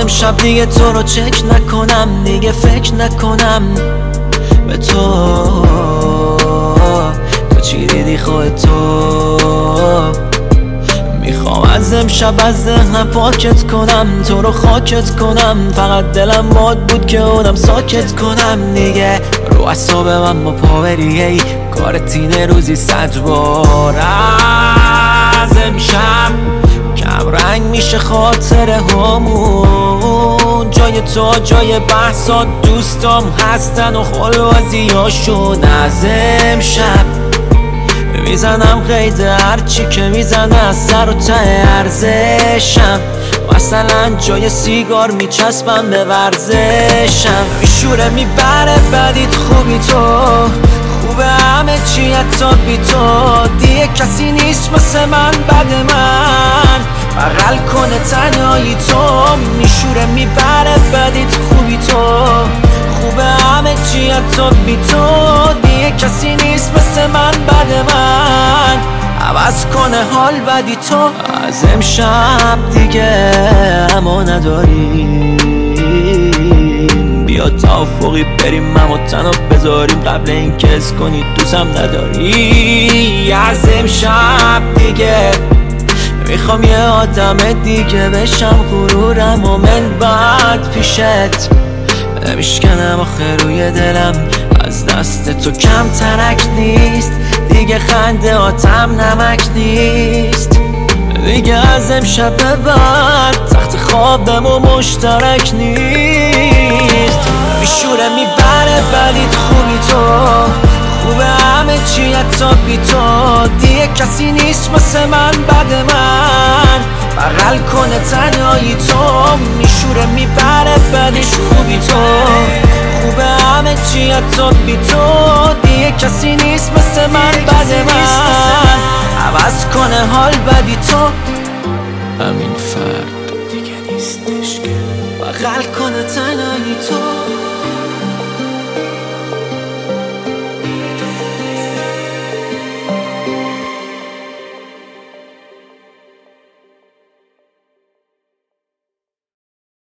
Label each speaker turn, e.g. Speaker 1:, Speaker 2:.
Speaker 1: امشب دیگه تو رو چک نکنم، دیگه فکر نکنم به تو چی دیدی خودتو. میخوام از امشب از ذهنم پاکت کنم، تو رو خاکت کنم، فقط دلم باد بود که اونم ساکت کنم دیگه. رو اعصاب من با پاوری ای کارت اینه روزی 100 بار. از امشب کم رنگ میشه خاطر همون، جای تو جای بحثات دوستام هستن و خلوازی ها شد. از امشب میزنم قید هرچی که میزنه از سر و ته ارزشم، مثلا جای سیگار میچسبم به ورزشم. میشوره میبره بدیت خوبی تو، خوبه همه چی حتی بی تو، دیگه کسی نیست مثل من بد من بغل کنه تنهایی تو. میشوره میبره بدیت خوبی تو، خوبه همه چی حتی بی تو، دیگه کسی نیست مثل من بد من عوض کنه حال بدی تو. از امشب دیگه اما نداریم، بیا توافقی بریم من و تنها بذاریم قبل این که حس کنی دوستم نداری. از امشب دیگه میخوام یه آدم دیگه بشم، غرورم و من بعد پیشت نمیشکنم آخه روی دلم از دست تو کم ترک نیست، دیگه خنده آتم نمک نیست، دیگه از امشب به بعد تخت خوابم و مشترک نیست. میشوره میبره ولی خوبی تو، خوبه همه چی حتی بی تو، دیگه کسی نیست مثل من بد من بغل کنه تنهایی تو. میشوره میبره ولی خوبی تو، خوبه همه چی حتی بی تو، دیگه کسی نیست مثل من بد من عوض کنه حال بدی تو. همین فرد دیگه نیستش که بغل کنه تنهایی تو.